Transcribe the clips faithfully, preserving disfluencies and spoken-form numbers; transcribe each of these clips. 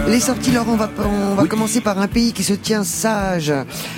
Les sorties, Laurent, on va, on va Oui. commencer par Un pays qui se tient sage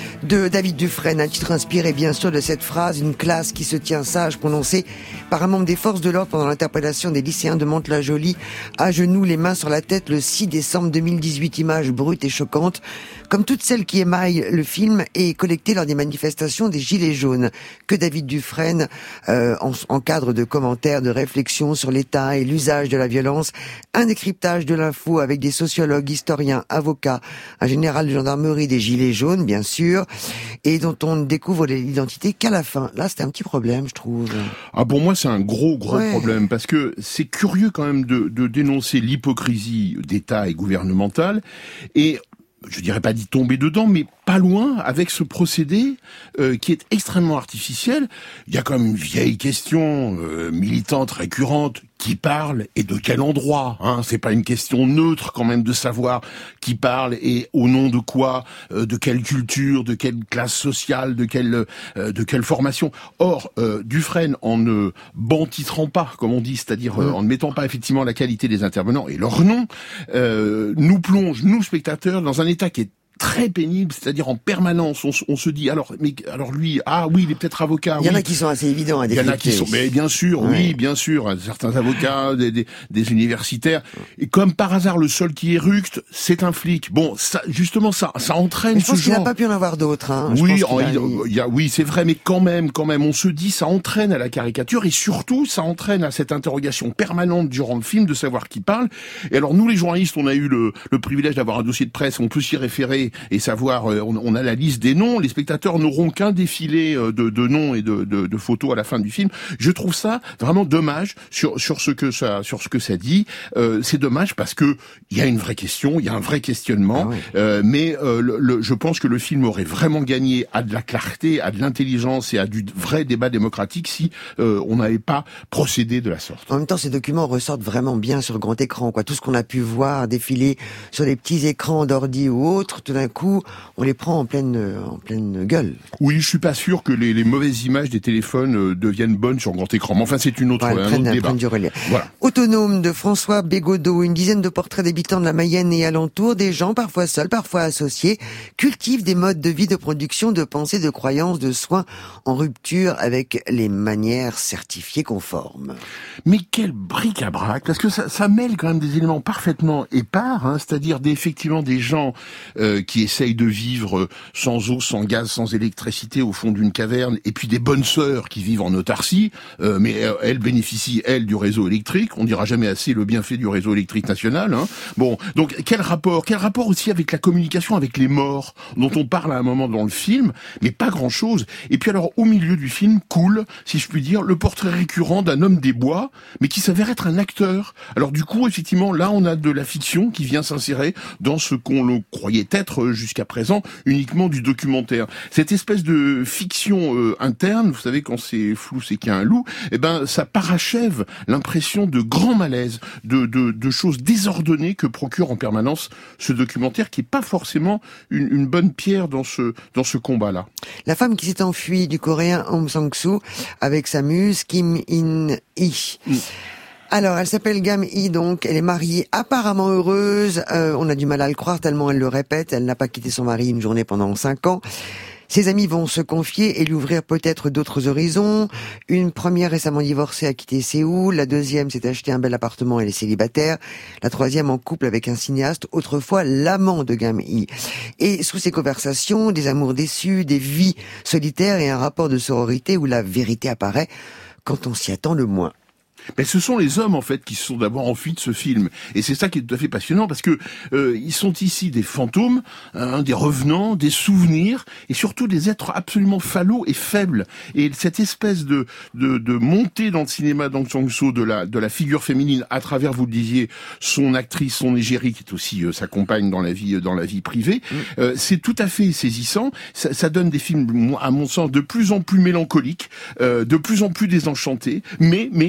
de David Dufresne, un titre inspiré bien sûr de cette phrase, une classe qui se tient sage, prononcée par un membre des forces de l'ordre pendant l'interpellation des lycéens de Mantes-la-Jolie, à genoux, les mains sur la tête, le six décembre deux mille dix-huit. Images brutes et choquantes, comme toutes celles qui émaillent le film et collectées lors des manifestations des Gilets jaunes, que David Dufresne euh, en, en cadre de commentaires, de réflexions sur l'état et l'usage de la violence, un décryptage de l'info avec des sociologues, historiens, avocats, un général de gendarmerie des Gilets jaunes, bien sûr, et dont on ne découvre l'identité qu'à la fin. Là, c'était un petit problème, je trouve. Ah, pour moi, c'est un gros, gros Ouais. problème, parce que c'est curieux quand même de, de dénoncer l'hypocrisie d'État et gouvernementale, et je dirais pas d'y tomber dedans, mais pas loin avec ce procédé euh, qui est extrêmement artificiel. Il y a quand même une vieille question euh, militante récurrente: qui parle et de quel endroit, hein? C'est pas une question neutre quand même de savoir qui parle et au nom de quoi, euh, de quelle culture, de quelle classe sociale, de quelle euh, de quelle formation. Or, euh, Dufresne, en ne bantitrant pas, comme on dit, c'est-à-dire euh, en ne mettant pas effectivement la qualité des intervenants et leur nom, euh, nous plonge, nous spectateurs, dans un état qui est très pénible, c'est-à-dire en permanence, on, on se dit alors, mais alors lui, ah oui, il est peut-être avocat. Il y en oui. a qui sont assez évidents à Il y en décrypter. a qui sont, mais bien sûr, Ouais. oui, bien sûr, certains avocats, des, des, des universitaires, et comme par hasard, le seul qui éructe, c'est un flic. Bon, ça, justement, ça, ça entraîne Mais je ce pense qu'il n'a genre. pas pu en avoir d'autres. Hein. Je Oui, pense qu'il en- a- il- il y a, oui, c'est vrai, mais quand même, quand même, on se dit, ça entraîne à la caricature, et surtout, ça entraîne à cette interrogation permanente durant le film de savoir qui parle. Et alors, nous, les journalistes, on a eu le, le privilège d'avoir un dossier de presse, on peut s'y référer et savoir, euh, on, on a la liste des noms. Les spectateurs n'auront qu'un défilé euh, de, de noms et de, de, de photos à la fin du film. Je trouve ça vraiment dommage sur, sur ce que ça, sur ce que ça dit. Euh, c'est dommage parce que il y a une vraie question, il y a un vrai questionnement. Ah ouais. Euh, mais euh, le, le, je pense que le film aurait vraiment gagné à de la clarté, à de l'intelligence et à du vrai débat démocratique si euh, on n'avait pas procédé de la sorte. En même temps, ces documents ressortent vraiment bien sur grand écran, quoi. Tout ce qu'on a pu voir défiler sur les petits écrans d'ordi ou autres, tout d'un coup, on les prend en pleine, en pleine gueule. Oui, je suis pas sûr que les, les mauvaises images des téléphones euh, deviennent bonnes sur grand écran. Mais enfin, c'est une autre, Ouais, elles un prennent, autre elles débat. prennent du relais. Voilà. Autonome de François Bégodeau, une dizaine de portraits d'habitants de la Mayenne et alentour, des gens parfois seuls, parfois associés, cultivent des modes de vie, de production, de pensée, de croyances, de soins en rupture avec les manières certifiées conformes. Mais quel bric-à-brac, parce que ça, ça mêle quand même des éléments parfaitement épars, hein, c'est-à-dire des, effectivement des gens euh, qui essayent de vivre euh, sans eau, sans gaz, sans électricité au fond d'une caverne, et puis des bonnes sœurs qui vivent en autarcie, euh, mais euh, elles bénéficient, elles, du réseau électrique. On dira jamais assez le bienfait du réseau électrique national. Hein. Bon, donc quel rapport, quel rapport aussi avec la communication avec les morts, dont on parle à un moment dans le film, mais pas grand-chose. Et puis alors, au milieu du film, coule, si je puis dire, le portrait récurrent d'un homme des bois, mais qui s'avère être un acteur. Alors du coup, effectivement, là, on a de la fiction qui vient s'insérer dans ce qu'on le croyait être jusqu'à présent uniquement du documentaire. Cette espèce de fiction euh, interne, vous savez, quand c'est flou, c'est qu'il y a un loup, eh ben, ça parachève l'impression de grand malaise, de, de, de choses désordonnées que procure en permanence ce documentaire, qui est pas forcément une, une bonne pierre dans ce, dans ce combat-là. La femme qui s'est enfuie du coréen Aung San-suu avec sa muse Kim In-hee. Mm. Alors, elle s'appelle Gam Hee, donc, elle est mariée, apparemment heureuse, euh, on a du mal à le croire tellement elle le répète, elle n'a pas quitté son mari une journée pendant cinq ans. Ses amis vont se confier et lui ouvrir peut-être d'autres horizons. Une première récemment divorcée a quitté Séoul, la deuxième s'est acheté un bel appartement, elle est célibataire, la troisième en couple avec un cinéaste, autrefois l'amant de Gam Hee. Et sous ces conversations, des amours déçus, des vies solitaires et un rapport de sororité où la vérité apparaît quand on s'y attend le moins. Mais ce sont les hommes en fait qui se sont d'abord enfuis de ce film, et c'est ça qui est tout à fait passionnant parce que euh, ils sont ici des fantômes, hein, des revenants, des souvenirs, et surtout des êtres absolument fallaux et faibles. Et cette espèce de de, de montée dans le cinéma d'Aung San-suu de la de la figure féminine à travers, vous le disiez, son actrice, son égérie qui est aussi euh, sa compagne dans la vie dans la vie privée, mmh. euh, c'est tout à fait saisissant. Ça, ça donne des films, à mon sens, de plus en plus mélancoliques, euh, de plus en plus désenchantés, mais mais mais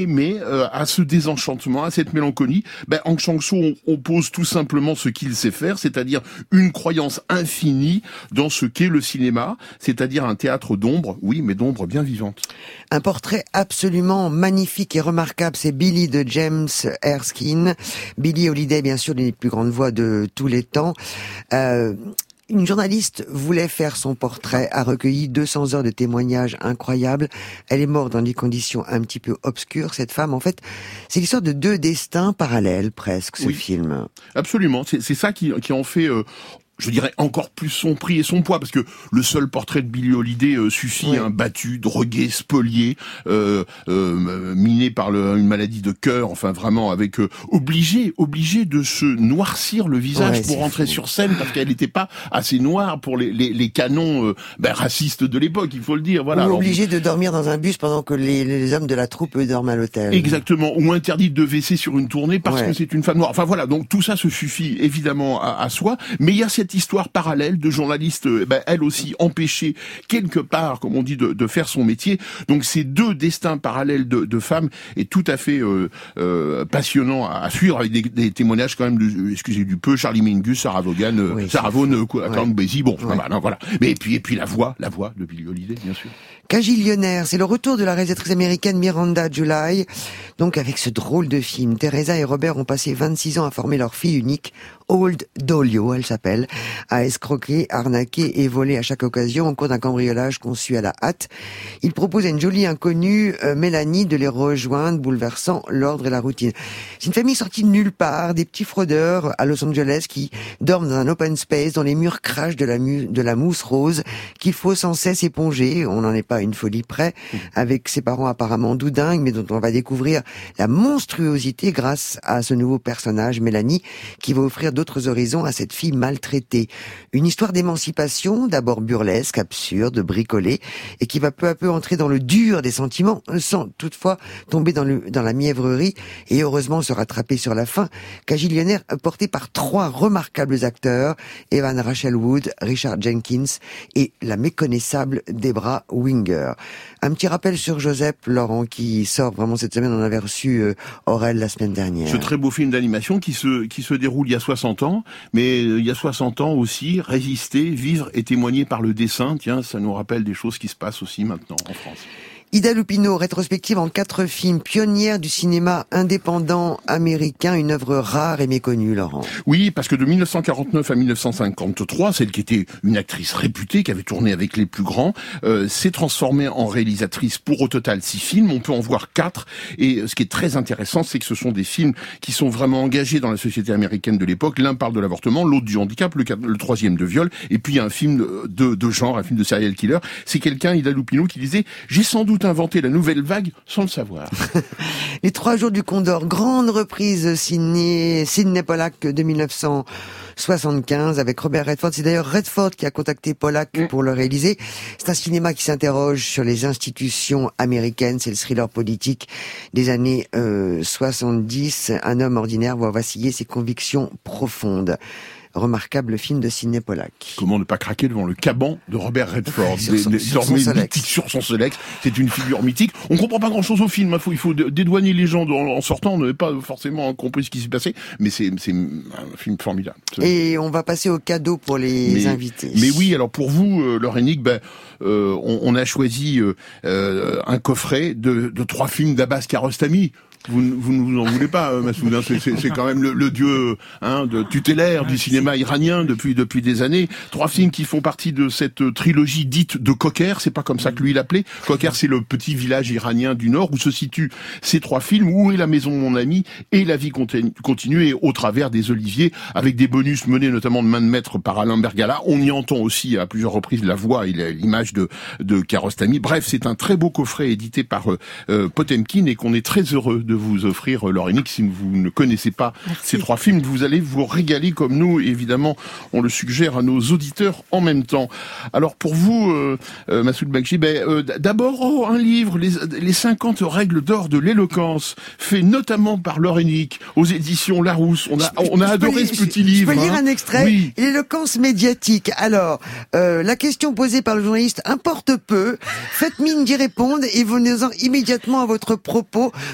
euh, à ce désenchantement, à cette mélancolie, ben, Hang Chang-soo oppose tout simplement ce qu'il sait faire, c'est-à-dire une croyance infinie dans ce qu'est le cinéma, c'est-à-dire un théâtre d'ombre, oui, mais d'ombre bien vivante. Un portrait absolument magnifique et remarquable, c'est Billy de James Erskine. Billie Holiday, bien sûr, l'une des plus grandes voix de tous les temps. Euh, Une journaliste voulait faire son portrait, a recueilli deux cents heures de témoignages incroyables. Elle est morte dans des conditions un petit peu obscures, cette femme. En fait, c'est l'histoire de deux destins parallèles, presque, ce oui, film. Absolument. C'est, c'est ça qui, qui en fait... Euh je dirais encore plus son prix et son poids, parce que le seul portrait de Billie Holiday euh, suffit, oui. hein, battu, drogué, spolié, euh, euh, miné par le, une maladie de cœur, enfin vraiment avec euh, obligé, obligé de se noircir le visage ouais, pour rentrer fou. sur scène, parce qu'elle n'était pas assez noire pour les, les, les canons euh, ben, racistes de l'époque, il faut le dire. Voilà. Ou obligé de dormir dans un bus pendant que les, les hommes de la troupe eux dorment à l'hôtel. Exactement, ou interdite de V C sur une tournée parce ouais. que c'est une femme noire. Enfin voilà, donc tout ça se suffit évidemment à, à soi, mais il y a cette histoire parallèle de journaliste, eh ben, elle aussi empêchée quelque part, comme on dit, de, de faire son métier. Donc ces deux destins parallèles de, de femmes est tout à fait euh, euh, passionnant à, à suivre, avec des, des témoignages quand même, de, excusez du peu, Charlie Mingus, Sarah Vaughan, oui, Sarah Vaughan, Count Basie, bon, ouais. non, voilà. Mais et puis et puis la voix, la voix de Billie Holiday, bien sûr. Cagillionnaire, c'est le retour de la réalisatrice américaine Miranda July. Donc avec ce drôle de film, Teresa et Robert ont passé vingt-six ans à former leur fille unique, Old Dolio, elle s'appelle, à escroquer, arnaquer et voler à chaque occasion au cours d'un cambriolage conçu à la hâte. Il propose à une jolie inconnue, euh, Mélanie, de les rejoindre, bouleversant l'ordre et la routine. C'est une famille sortie de nulle part, des petits fraudeurs à Los Angeles qui dorment dans un open space dont les murs crachent de la, mu- de la mousse rose qu'il faut sans cesse éponger. On n'en est pas à une folie près, avec ses parents apparemment doudingues, mais dont on va découvrir la monstruosité grâce à ce nouveau personnage, Mélanie, qui va offrir d'autres horizons à cette fille maltraitée. Une histoire d'émancipation, d'abord burlesque, absurde, bricolée, et qui va peu à peu entrer dans le dur des sentiments, sans toutefois tomber dans, le, dans la mièvrerie, et heureusement se rattraper sur la fin. Cagillionnaire porté par trois remarquables acteurs, Evan Rachel Wood, Richard Jenkins et la méconnaissable Debra Winger. Un petit rappel sur Joseph, Laurent, qui sort vraiment cette semaine. On avait reçu euh, Aurel la semaine dernière. Ce très beau film d'animation qui se qui se déroule il y a soixante ans, mais euh, il y a soixante ans aussi, résister, vivre et témoigner par le dessin. Tiens, ça nous rappelle des choses qui se passent aussi maintenant en France. Ida Lupino, rétrospective en quatre films, pionnière du cinéma indépendant américain, une œuvre rare et méconnue, Laurent. Oui, parce que de mille neuf cent quarante-neuf à mille neuf cent cinquante-trois, celle qui était une actrice réputée, qui avait tourné avec les plus grands, euh, s'est transformée en réalisatrice pour au total six films. On peut en voir quatre. Et ce qui est très intéressant, c'est que ce sont des films qui sont vraiment engagés dans la société américaine de l'époque. L'un parle de l'avortement, l'autre du handicap, le, le troisième de viol, et puis il y a un film de, de genre, un film de serial killer. C'est quelqu'un, Ida Lupino, qui disait « J'ai sans doute inventé la nouvelle vague sans le savoir. » Les Trois Jours du Condor, grande reprise signée Sidney Pollack de mille neuf cent soixante-quinze avec Robert Redford. C'est d'ailleurs Redford qui a contacté Pollack mmh. pour le réaliser. C'est un cinéma qui s'interroge sur les institutions américaines. C'est le thriller politique des années euh, soixante-dix. Un homme ordinaire voit vaciller ses convictions profondes. Remarquable film de Sidney Pollack. Comment ne pas craquer devant le caban de Robert Redford, sur son, sur son mythique sur son Solex. C'est une figure mythique. On comprend pas grand-chose au film. Il faut, il faut dédouaner les gens en sortant. On n'avait pas forcément compris ce qui s'est passé, mais c'est, c'est un film formidable. Et on va passer au cadeau pour les mais, invités. Mais oui, alors pour vous, euh, Laurenique, ben, euh, on, on a choisi euh, euh, un coffret de, de trois films d'Abbas Kiarostami. Vous, vous ne vous en voulez pas, euh, Massoud, hein, c'est, c'est, c'est quand même le, le dieu hein, de tutélaire du cinéma iranien depuis depuis des années. Trois films qui font partie de cette trilogie dite de Koker, c'est pas comme ça que lui l'appelait. Koker, c'est le petit village iranien du Nord où se situent ces trois films, Où est la maison de mon ami et La vie continue, et au travers des oliviers, avec des bonus menés notamment de main de maître par Alain Bergala. On y entend aussi à plusieurs reprises la voix et l'image de, de Kiarostami. Bref, c'est un très beau coffret édité par euh, Potemkin et qu'on est très heureux de vous offrir, Laurenique. Si vous ne connaissez pas Merci. Ces trois films, vous allez vous régaler comme nous. Évidemment, on le suggère à nos auditeurs en même temps. Alors pour vous, euh, euh, Massoud Bakshi, ben, euh, d'abord oh, un livre, les, les cinquante règles d'or de l'éloquence, fait notamment par Laurenique aux éditions Larousse. On a, je, on a adoré ce petit livre. Je peux lire hein. un extrait. Oui. L'éloquence médiatique. Alors, euh, la question posée par le journaliste importe peu. Faites mine d'y répondre et venez-en immédiatement à votre propos. Vous pouvez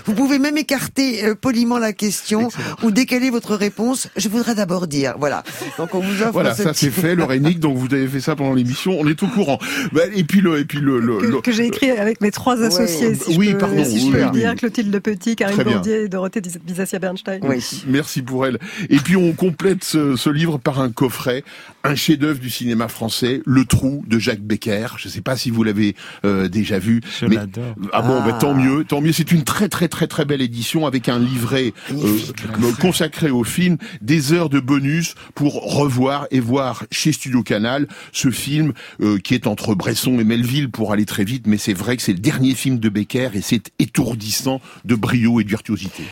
même écarter euh, poliment la question Excellent. Ou décaler votre réponse. Je voudrais d'abord dire, voilà. Donc on vous offre voilà, ce ça petit... c'est fait, le Rénic, donc vous avez fait ça pendant l'émission, on est au courant. Et puis le, et puis le, le, que, le... que j'ai écrit avec mes trois associés, ouais. si oui, je peux, pardon, si oui, je peux oui, dire, oui. Clotilde Le Petit, Karine Bordier et Dorothée Bizassia-Bernstein. Oui. Merci pour elle. Et puis on complète ce, ce livre par un coffret, un chef-d'œuvre du cinéma français, Le Trou de Jacques Becker. Je ne sais pas si vous l'avez euh, déjà vu. Je mais... l'adore. Ah bon, ah. bah, tant mieux, tant mieux. C'est une très très très très belle édition avec un livret euh, consacré au film, des heures de bonus pour revoir et voir chez Studio Canal ce film euh, qui est entre Bresson et Melville pour aller très vite, mais c'est vrai que c'est le dernier film de Becker et c'est étourdissant de brio et de virtuosité.